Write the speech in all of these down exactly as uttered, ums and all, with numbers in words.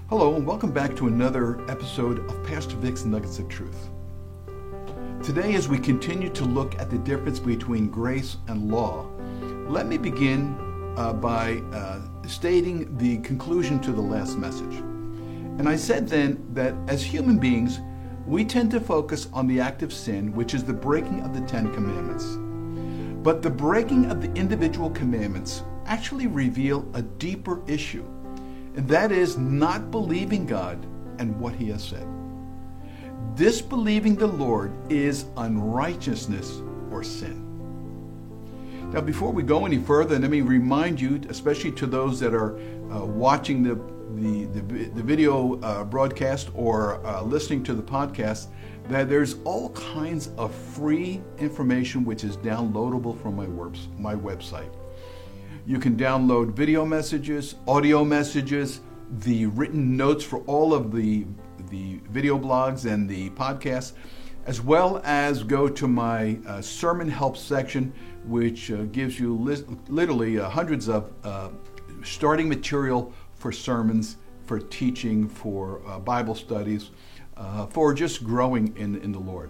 Hello and welcome back to another episode of Pastor Vic's Nuggets of Truth. Today, as we continue to look at the difference between grace and law, let me begin uh, by uh, stating the conclusion to the last message. And I said then that as human beings, we tend to focus on the act of sin, which is the breaking of the Ten Commandments. But the breaking of the individual commandments actually reveal a deeper issue, and that is not believing God and what He has said. Disbelieving the Lord is unrighteousness or sin. Now, before we go any further, let me remind you, especially to those that are uh, watching the, the, the, the video uh, broadcast or uh, listening to the podcast, that there's all kinds of free information which is downloadable from my, webs- my website. You can download video messages, audio messages, the written notes for all of the, the video blogs and the podcasts, as well as go to my uh, sermon help section, which uh, gives you li- literally uh, hundreds of uh, starting material for sermons, for teaching, for uh, Bible studies, uh, for just growing in, in the Lord.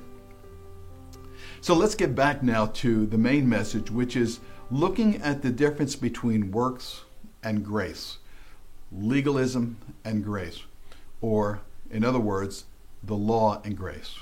So let's get back now to the main message, which is looking at the difference between works and grace, legalism and grace, or in other words, the law and grace.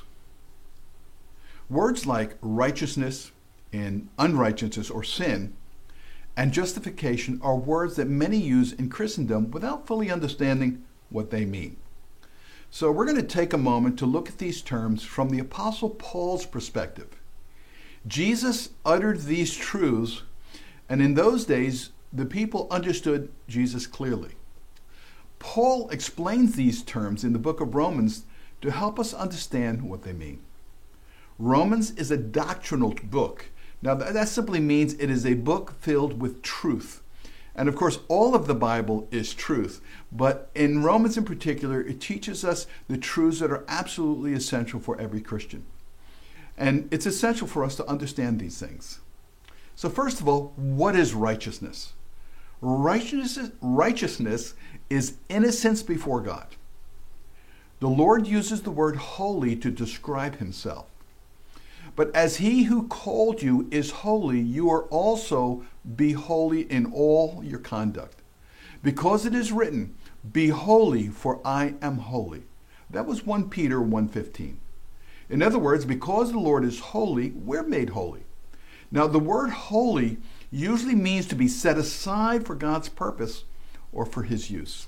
Words like righteousness and unrighteousness or sin and justification are words that many use in Christendom without fully understanding what they mean. So we're going to take a moment to look at these terms from the Apostle Paul's perspective. Jesus uttered these truths, and in those days, the people understood Jesus clearly. Paul explains these terms in the book of Romans to help us understand what they mean. Romans is a doctrinal book. Now, that simply means it is a book filled with truth. And of course, all of the Bible is truth. But in Romans in particular, it teaches us the truths that are absolutely essential for every Christian. And it's essential for us to understand these things. So first of all, what is righteousness? Righteousness, righteousness is innocence before God. The Lord uses the word holy to describe Himself. But as He who called you is holy, you are also be holy in all your conduct. Because it is written, be holy, for I am holy. That was First Peter one fifteen. In other words, because the Lord is holy, we're made holy. Now, the word holy usually means to be set aside for God's purpose or for His use.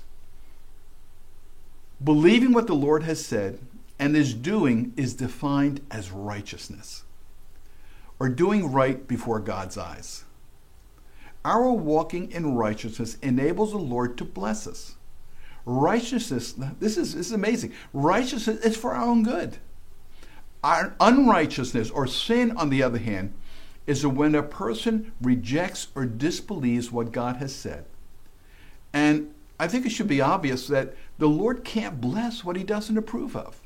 Believing what the Lord has said and is doing is defined as righteousness, or doing right before God's eyes. Our walking in righteousness enables the Lord to bless us. Righteousness, this is, this is amazing. Righteousness is for our own good. Our unrighteousness or sin, on the other hand, is when a person rejects or disbelieves what God has said. And I think it should be obvious that the Lord can't bless what He doesn't approve of.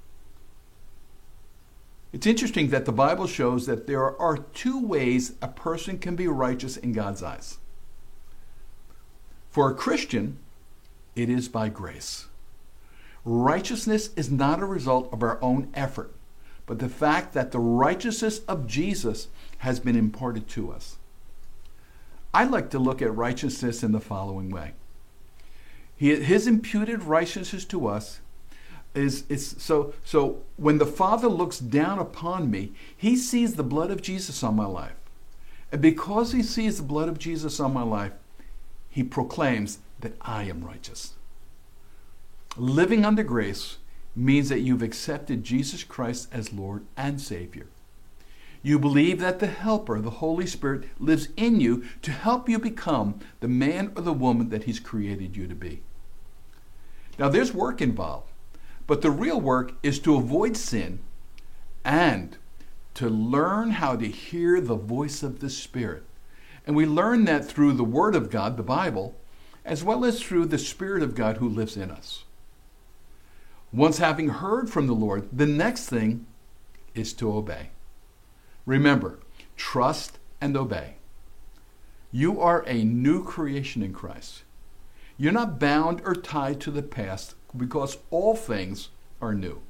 It's interesting that the Bible shows that there are two ways a person can be righteous in God's eyes. For a Christian, it is by grace. Righteousness is not a result of our own effort, but the fact that the righteousness of Jesus has been imparted to us. I like to look at righteousness in the following way. His imputed righteousness to us is, is so, so when the Father looks down upon me, He sees the blood of Jesus on my life. And because He sees the blood of Jesus on my life, He proclaims that I am righteous. Living under grace means that you've accepted Jesus Christ as Lord and Savior. You believe that the Helper, the Holy Spirit, lives in you to help you become the man or the woman that He's created you to be. Now, there's work involved, but the real work is to avoid sin and to learn how to hear the voice of the Spirit. And we learn that through the Word of God, the Bible, as well as through the Spirit of God who lives in us. Once having heard from the Lord, the next thing is to obey. Remember, trust and obey. You are a new creation in Christ. You're not bound or tied to the past because all things are new.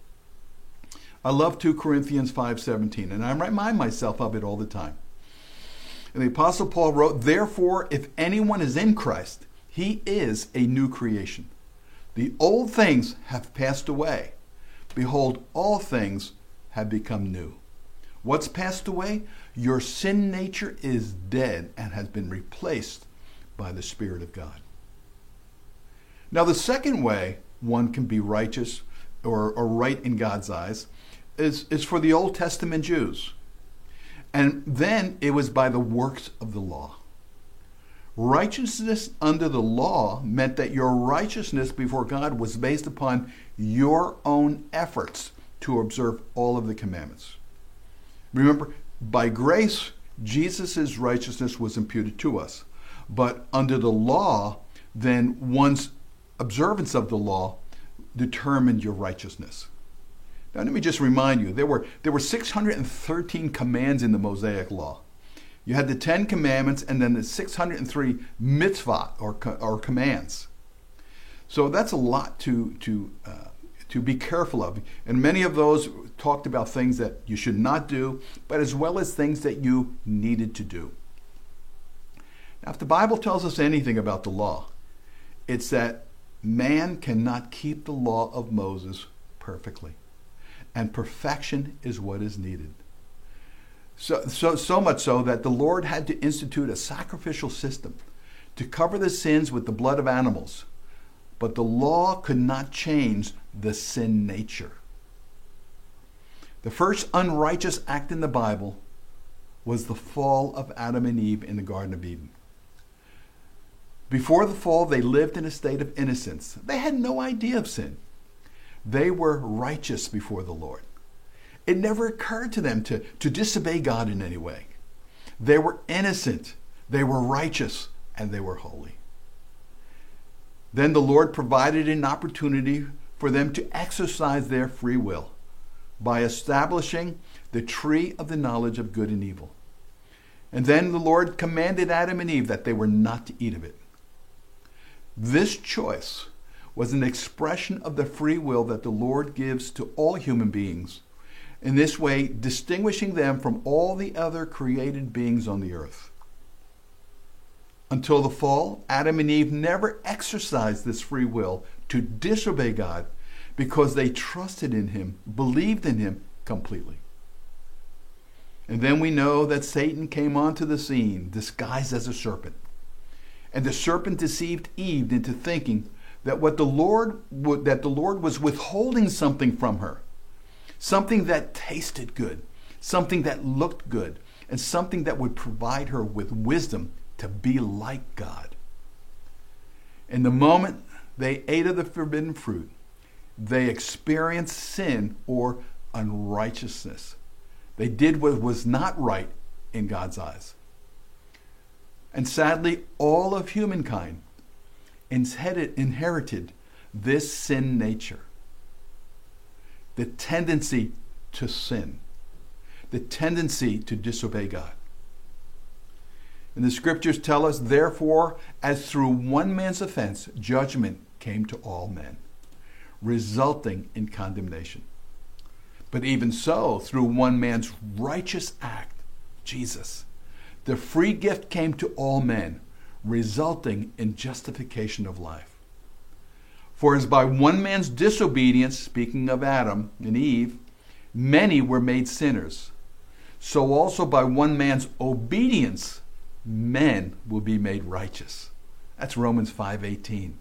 I love two Corinthians five seventeen, and I remind myself of it all the time. And the Apostle Paul wrote, "Therefore, if anyone is in Christ, he is a new creation. The old things have passed away. Behold, all things have become new." What's passed away? Your sin nature is dead and has been replaced by the Spirit of God. Now, the second way one can be righteous or, or right in God's eyes is, is for the Old Testament Jews. And then it was by the works of the law. Righteousness under the law meant that your righteousness before God was based upon your own efforts to observe all of the commandments. Remember, by grace, Jesus' righteousness was imputed to us. But under the law, then one's observance of the law determined your righteousness. Now, let me just remind you, there were, there were six hundred thirteen commands in the Mosaic Law. You had the Ten Commandments and then the six hundred three mitzvah, or, or commands. So that's a lot to, to, uh, to be careful of. And many of those talked about things that you should not do, but as well as things that you needed to do. Now, if the Bible tells us anything about the law, it's that man cannot keep the law of Moses perfectly. And perfection is what is needed. So, so, so much so that the Lord had to institute a sacrificial system to cover the sins with the blood of animals. But the law could not change the sin nature. The first unrighteous act in the Bible was the fall of Adam and Eve in the Garden of Eden. Before the fall, they lived in a state of innocence. They had no idea of sin. They were righteous before the Lord. It never occurred to them to, to disobey God in any way. They were innocent, they were righteous, and they were holy. Then the Lord provided an opportunity for them to exercise their free will by establishing the tree of the knowledge of good and evil. And then the Lord commanded Adam and Eve that they were not to eat of it. This choice was an expression of the free will that the Lord gives to all human beings, in this way distinguishing them from all the other created beings on the earth. Until the fall, Adam and Eve never exercised this free will to disobey God because they trusted in Him, believed in Him completely. And then we know that Satan came onto the scene disguised as a serpent. And the serpent deceived Eve into thinking that what the Lord would, that the Lord was withholding something from her, something that tasted good, something that looked good, and something that would provide her with wisdom to be like God. In the moment they ate of the forbidden fruit, they experienced sin or unrighteousness. They did what was not right in God's eyes. And sadly, all of humankind inherited this sin nature, the tendency to sin, the tendency to disobey God. And the scriptures tell us, therefore, as through one man's offense, judgment came to all men, resulting in condemnation. But even so, through one man's righteous act, Jesus, the free gift came to all men, resulting in justification of life. For as by one man's disobedience, speaking of Adam and Eve, many were made sinners, so also by one man's obedience, men will be made righteous. That's Romans five eighteen.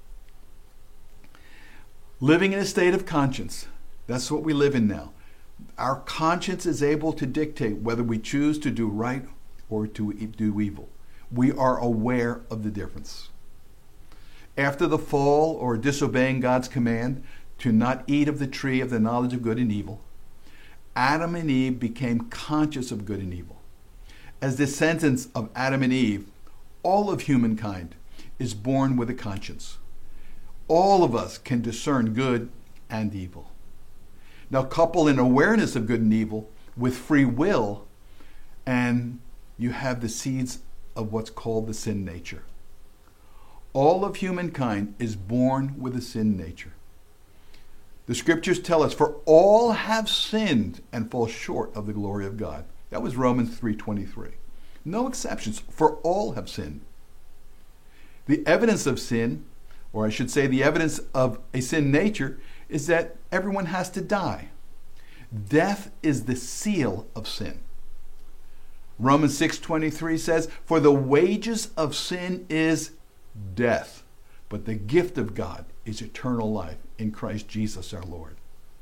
Living in a state of conscience, that's what we live in now. Our conscience is able to dictate whether we choose to do right or to do evil. We are aware of the difference. After the fall or disobeying God's command to not eat of the tree of the knowledge of good and evil, Adam and Eve became conscious of good and evil. As descendants of Adam and Eve, all of humankind is born with a conscience. All of us can discern good and evil. Now couple an awareness of good and evil with free will, and you have the seeds of what's called the sin nature. All of humankind is born with a sin nature. The scriptures tell us, for all have sinned and fall short of the glory of God. That was Romans three twenty-three. No exceptions, for all have sinned. The evidence of sin, or I should say the evidence of a sin nature, is that everyone has to die. Death is the seal of sin. Romans six twenty-three says, for the wages of sin is death, but the gift of God is eternal life in Christ Jesus our Lord.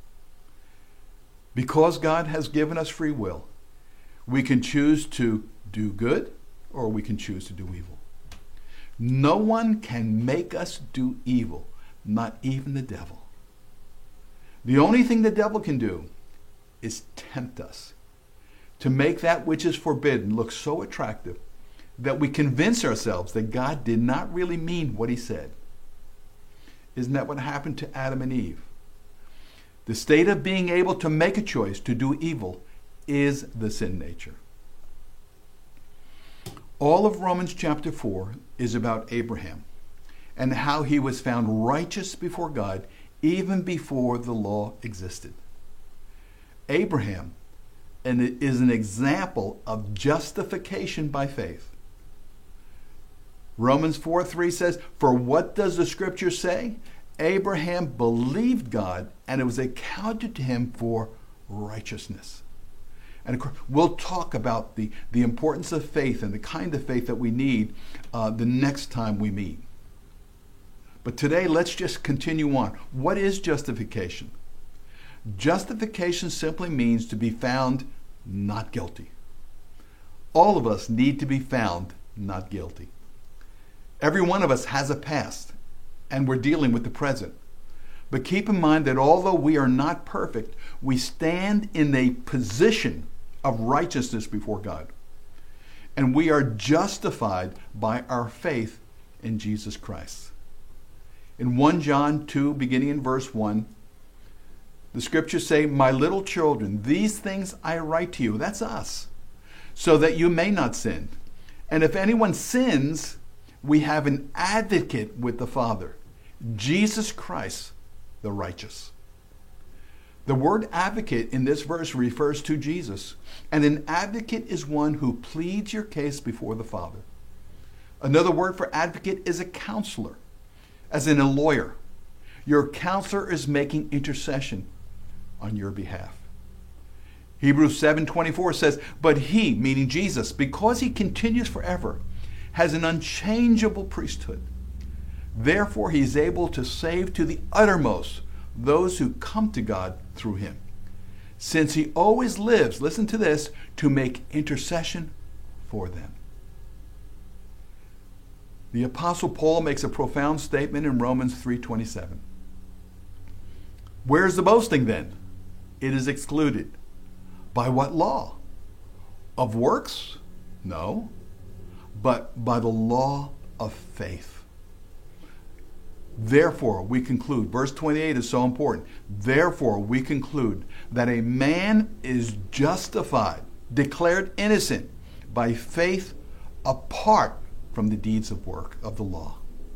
Because God has given us free will, we can choose to do good or we can choose to do evil. No one can make us do evil, not even the devil. The only thing the devil can do is tempt us to make that which is forbidden look so attractive that we convince ourselves that God did not really mean what he said. Isn't that what happened to Adam and Eve? The state of being able to make a choice to do evil is the sin nature. All of Romans chapter four is about Abraham and how he was found righteous before God even before the law existed. Abraham and it is an example of justification by faith. Romans four three says, for what does the scripture say? Abraham believed God and it was accounted to him for righteousness. And of course, we'll talk about the, the importance of faith and the kind of faith that we need uh, the next time we meet. But today, let's just continue on. What is justification? Justification simply means to be found not guilty. All of us need to be found not guilty. Every one of us has a past, and we're dealing with the present. But keep in mind that although we are not perfect, we stand in a position of righteousness before God. And we are justified by our faith in Jesus Christ. In First John two, beginning in verse one, the scriptures say, my little children, these things I write to you, that's us, so that you may not sin. And if anyone sins, we have an advocate with the Father, Jesus Christ, the righteous. The word advocate in this verse refers to Jesus, and an advocate is one who pleads your case before the Father. Another word for advocate is a counselor, as in a lawyer. Your counselor is making intercession on your behalf. Hebrews seven twenty-four says, but he, meaning Jesus, because he continues forever, has an unchangeable priesthood. Therefore, he is able to save to the uttermost those who come to God through him, since he always lives, listen to this, to make intercession for them. The Apostle Paul makes a profound statement in Romans three twenty-seven. Where's the boasting then? It is excluded. By what law? Of works? No, but by the law of faith. Therefore, we conclude, verse twenty-eight is so important. Therefore, we conclude that a man is justified, declared innocent by faith apart from the deeds of work of the law.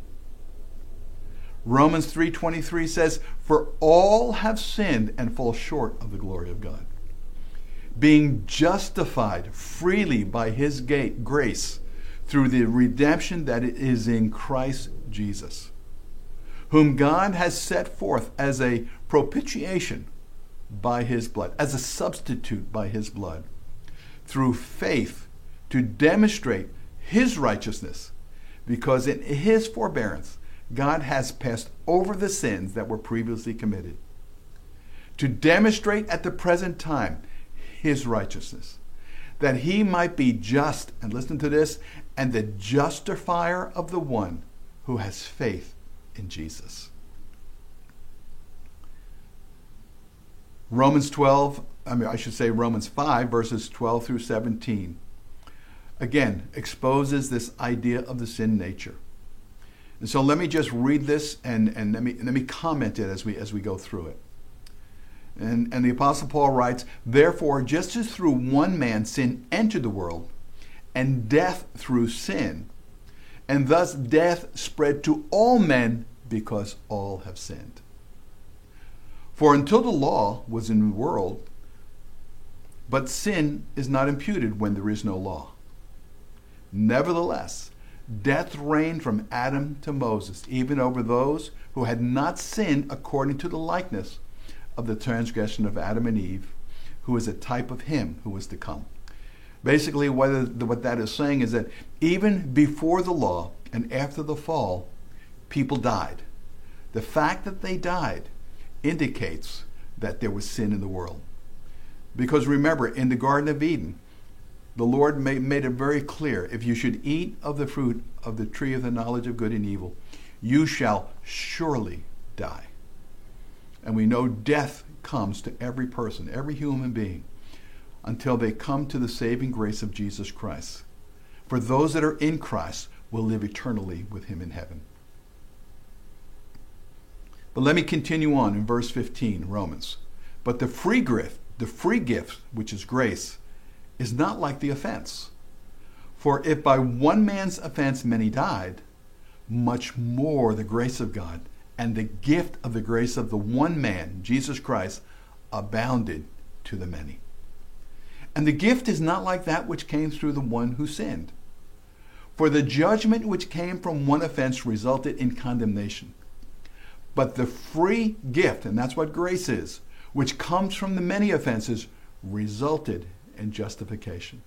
Romans three twenty-three says, for all have sinned and fall short of the glory of God. Being justified freely by his grace through the redemption that is in Christ Jesus, whom God has set forth as a propitiation by his blood, as a substitute by his blood, through faith to demonstrate his righteousness, because in his forbearance, God has passed over the sins that were previously committed, to demonstrate at the present time his righteousness, that he might be just, and listen to this, and the justifier of the one who has faith in Jesus. Romans twelve, I mean, I should say Romans five, verses twelve through seventeen, again, exposes this idea of the sin nature. And so let me just read this and, and let me let me comment it as we as we go through it. And, and the Apostle Paul writes, therefore, just as through one man sin entered the world, and death through sin, and thus death spread to all men because all have sinned. For until the law was in the world, but sin is not imputed when there is no law. Nevertheless, death reigned from Adam to Moses, even over those who had not sinned according to the likeness of the transgression of Adam and Eve, who is a type of him who was to come. Basically, what, what that is saying is that even before the law and after the fall, people died. The fact that they died indicates that there was sin in the world. Because remember, in the Garden of Eden, the Lord made, made it very clear, if you should eat of the fruit of the tree of the knowledge of good and evil, you shall surely die. And we know death comes to every person, every human being, until they come to the saving grace of Jesus Christ. For those that are in Christ will live eternally with him in heaven. But let me continue on in verse fifteen, Romans. But the free gift, the free gift, which is grace, is not like the offense. For if by one man's offense many died, much more the grace of God and the gift of the grace of the one man, Jesus Christ, abounded to the many. And the gift is not like that which came through the one who sinned. For the judgment which came from one offense resulted in condemnation. But the free gift, and that's what grace is, which comes from the many offenses, resulted in justification.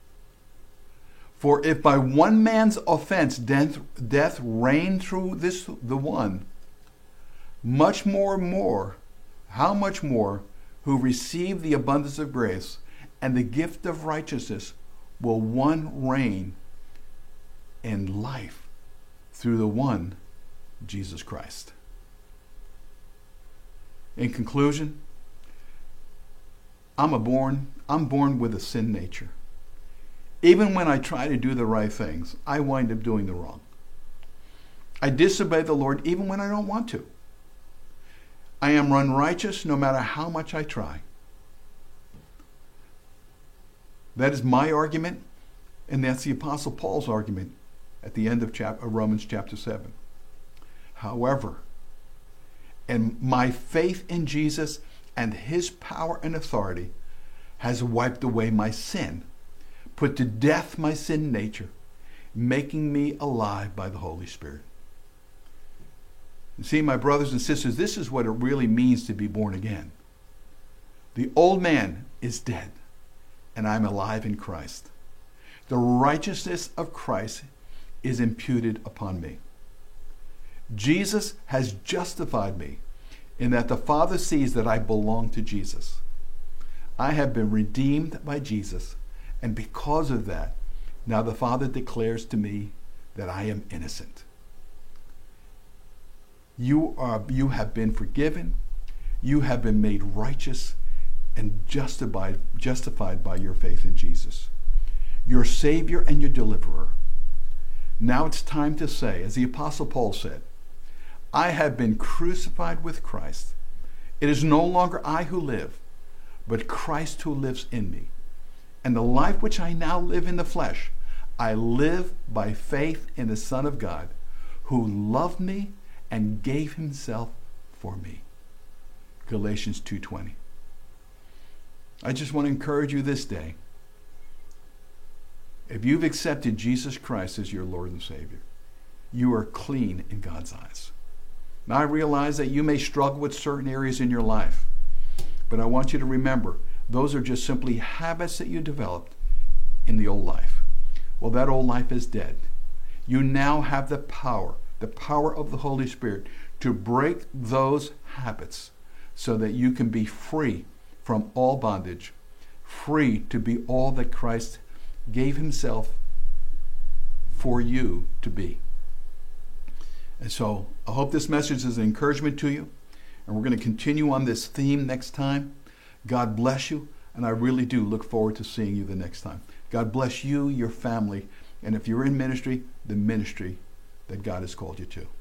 For if by one man's offense death, death reigned through this the one, much more more, how much more, who receive the abundance of grace and the gift of righteousness will one reign in life through the one, Jesus Christ. In conclusion, I'm a born, I'm born with a sin nature. Even when I try to do the right things, I wind up doing the wrong. I disobey the Lord even when I don't want to. I am unrighteous no matter how much I try. That is my argument, and that's the Apostle Paul's argument at the end of chapter, Romans chapter seven. However, and my faith in Jesus and his power and authority has wiped away my sin, put to death my sin nature, making me alive by the Holy Spirit. You see, my brothers and sisters, this is what it really means to be born again. The old man is dead, and I'm alive in Christ. The righteousness of Christ is imputed upon me. Jesus has justified me in that the Father sees that I belong to Jesus. I have been redeemed by Jesus, and because of that, now the Father declares to me that I am innocent. You are, you have been forgiven, you have been made righteous and justified, justified by your faith in Jesus, your Savior and your Deliverer. Now it's time to say, as the Apostle Paul said, I have been crucified with Christ. It is no longer I who live, but Christ who lives in me. And the life which I now live in the flesh, I live by faith in the Son of God, who loved me and gave himself for me. Galatians two twenty. I just want to encourage you this day. If you've accepted Jesus Christ as your Lord and Savior, you are clean in God's eyes. Now, I realize that you may struggle with certain areas in your life, but I want you to remember, those are just simply habits that you developed in the old life. Well, that old life is dead. You now have the power, the power of the Holy Spirit to break those habits so that you can be free from all bondage, free to be all that Christ gave himself for you to be. And so I hope this message is an encouragement to you. And we're going to continue on this theme next time. God bless you. And I really do look forward to seeing you the next time. God bless you, your family, and if you're in ministry, the ministry that God has called you to.